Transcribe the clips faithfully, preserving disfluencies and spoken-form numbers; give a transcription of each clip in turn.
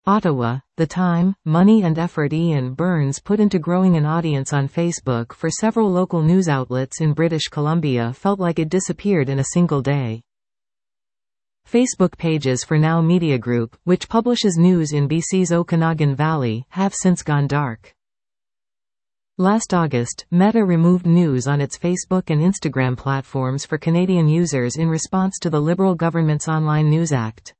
Ottawa, the time, money and effort Ian Burns put into growing an audience on Facebook for several local news outlets in British Columbia felt like it disappeared in a single day. Facebook pages for Now Media Group, which publishes news in B C's Okanagan Valley, have since gone dark. Last August, Meta removed news on its Facebook and Instagram platforms for Canadian users in response to the Liberal government's Online News Act.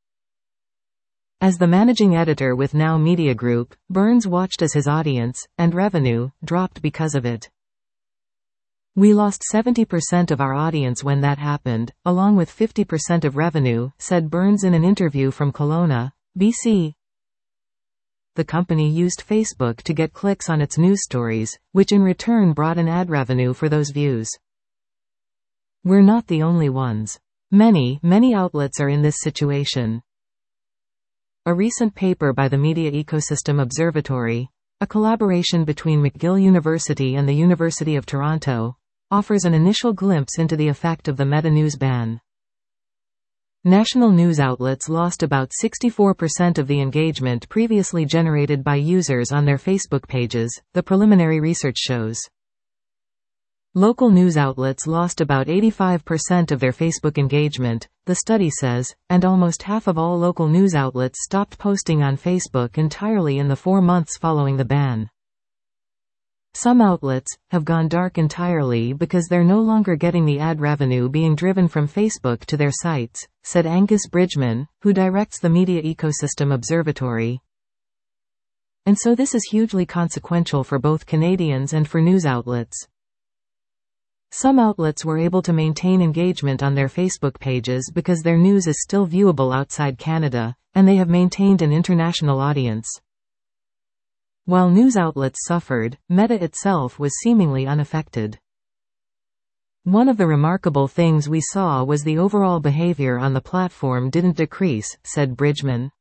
As the managing editor with Now Media Group, Burns watched as his audience, and revenue, dropped because of it. "We lost seventy percent of our audience when that happened, along with fifty percent of revenue," said Burns in an interview from Kelowna, B C. The company used Facebook to get clicks on its news stories, which in return brought in ad revenue for those views. "We're not the only ones. Many, many outlets are in this situation." A recent paper by the Media Ecosystem Observatory, a collaboration between McGill University and the University of Toronto, offers an initial glimpse into the effect of the Meta news ban. National news outlets lost about sixty-four percent of the engagement previously generated by users on their Facebook pages, the preliminary research shows. Local news outlets lost about eighty-five percent of their Facebook engagement, the study says, and almost half of all local news outlets stopped posting on Facebook entirely in the four months following the ban. Some outlets have gone dark entirely because they're no longer getting the ad revenue being driven from Facebook to their sites, said Angus Bridgman, who directs the Media Ecosystem Observatory. And so this is hugely consequential for both Canadians and for news outlets. Some outlets were able to maintain engagement on their Facebook pages because their news is still viewable outside Canada, and they have maintained an international audience. While news outlets suffered, Meta itself was seemingly unaffected. "One of the remarkable things we saw was the overall behavior on the platform didn't decrease," said Bridgman.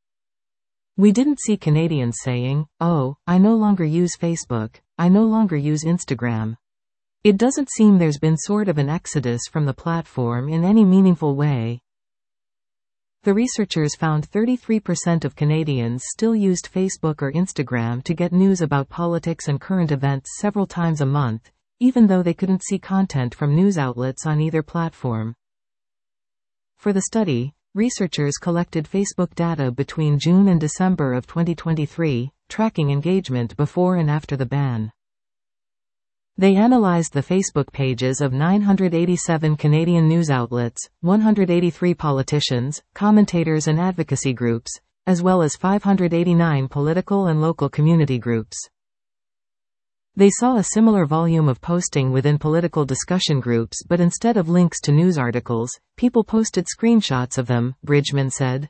"We didn't see Canadians saying, 'Oh, I no longer use Facebook, I no longer use Instagram.' It doesn't seem there's been sort of an exodus from the platform in any meaningful way." The researchers found thirty-three percent of Canadians still used Facebook or Instagram to get news about politics and current events several times a month, even though they couldn't see content from news outlets on either platform. For the study, researchers collected Facebook data between June and December of twenty twenty-three, tracking engagement before and after the ban. They analyzed the Facebook pages of nine hundred eighty-seven Canadian news outlets, one hundred eighty-three politicians, commentators and advocacy groups, as well as five hundred eighty-nine political and local community groups. They saw a similar volume of posting within political discussion groups, but instead of links to news articles, people posted screenshots of them, Bridgman said.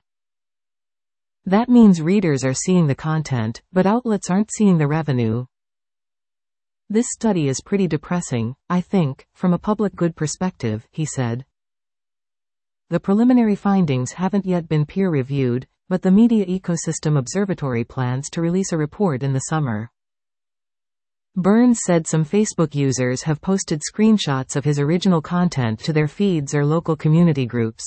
"That means readers are seeing the content, but outlets aren't seeing the revenue. This study is pretty depressing, I think, from a public good perspective," he said. The preliminary findings haven't yet been peer-reviewed, but the Media Ecosystem Observatory plans to release a report in the summer. Burns said some Facebook users have posted screenshots of his original content to their feeds or local community groups.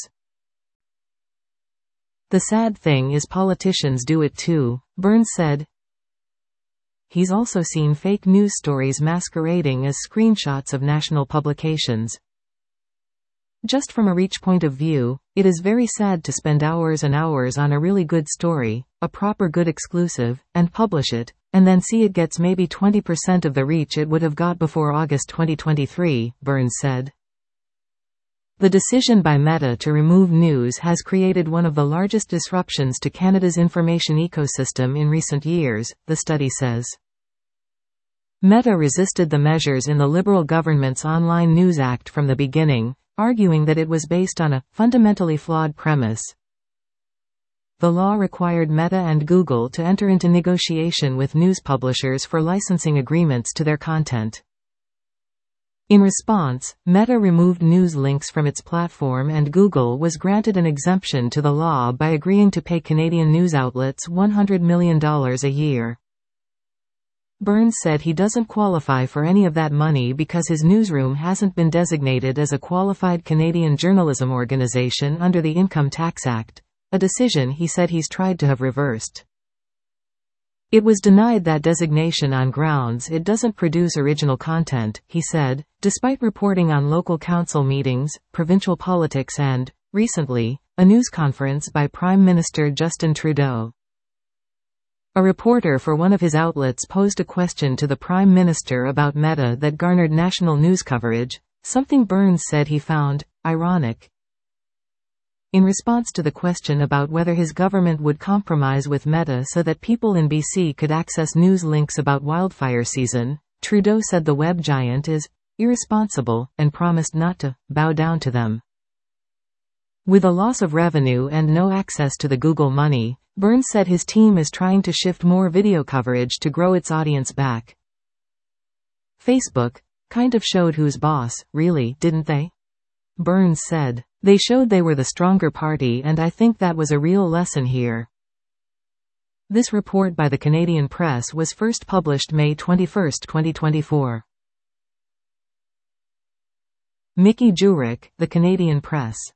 "The sad thing is politicians do it too," Burns said. He's also seen fake news stories masquerading as screenshots of national publications. "Just from a reach point of view, it is very sad to spend hours and hours on a really good story, a proper good exclusive, and publish it, and then see it gets maybe twenty percent of the reach it would have got before August twenty twenty-three, Burns said. The decision by Meta to remove news has created one of the largest disruptions to Canada's information ecosystem in recent years, the study says. Meta resisted the measures in the Liberal government's Online News Act from the beginning, arguing that it was based on a fundamentally flawed premise. The law required Meta and Google to enter into negotiation with news publishers for licensing agreements to their content. In response, Meta removed news links from its platform and Google was granted an exemption to the law by agreeing to pay Canadian news outlets one hundred million dollars a year. Burns said he doesn't qualify for any of that money because his newsroom hasn't been designated as a qualified Canadian journalism organization under the Income Tax Act, a decision he said he's tried to have reversed. It was denied that designation on grounds it doesn't produce original content, he said, despite reporting on local council meetings, provincial politics and, recently, a news conference by Prime Minister Justin Trudeau. A reporter for one of his outlets posed a question to the Prime Minister about Meta that garnered national news coverage, something Burns said he found ironic. In response to the question about whether his government would compromise with Meta so that people in B C could access news links about wildfire season, Trudeau said the web giant is irresponsible and promised not to bow down to them. With a loss of revenue and no access to the Google money, Burns said his team is trying to shift more video coverage to grow its audience back. Facebook kind of showed who's boss, really, didn't they? Burns said. They showed they were the stronger party, and I think that was a real lesson here. This report by the Canadian Press was first published May twenty-first, twenty twenty-four. Mickey Jurek, The Canadian Press.